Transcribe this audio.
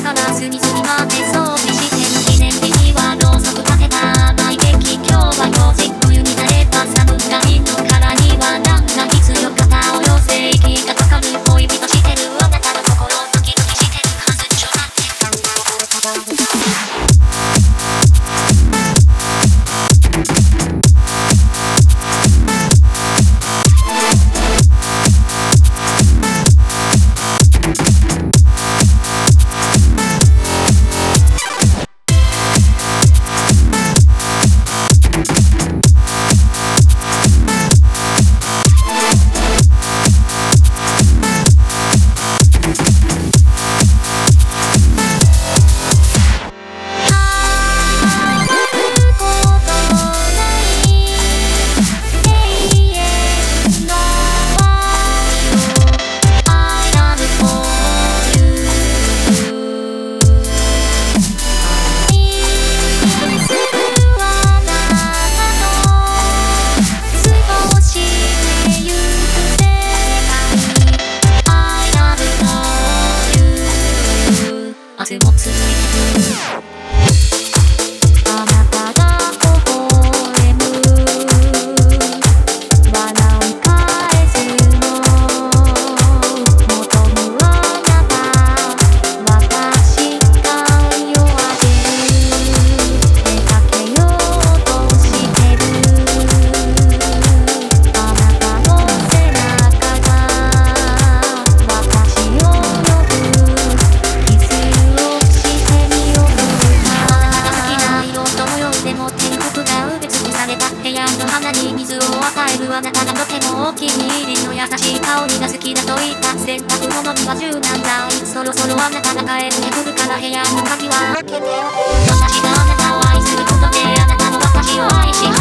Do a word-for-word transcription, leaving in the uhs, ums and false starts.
ガラスにすりまで装備して記念日にはろうそく立てた毎劇今日は用事冬になれば寒がりの殻にはなんか必要肩を寄せ息がかかる恋人してるあなたの心ドキドキしてるはずちょだって明日も続いてるあなたが微笑む笑い返すの求むあなた私が夜明ける出かけようとしてるあなたの背中が私を呼ぶキス部屋の花に水を与えるあなたがとてもお気に入りの優しい香りが好きだと言った洗濯物には柔軟剤そろそろあなたが帰ってくるから部屋の鍵は開けて私があなたを愛することであなたも私を愛し